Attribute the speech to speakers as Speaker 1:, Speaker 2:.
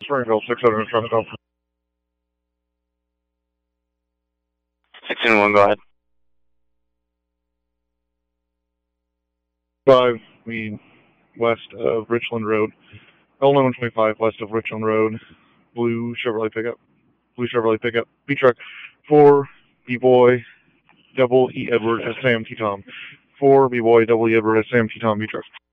Speaker 1: Springfield, 600 traffic off.
Speaker 2: 601, go ahead.
Speaker 1: 5, west of Richland Road. L925 west of Richland Road. Blue Chevrolet pickup. B-truck. 4, B-boy, double E Edward, Sam T Tom. 4, B-boy, double E Edward, Sam T Tom, B-truck.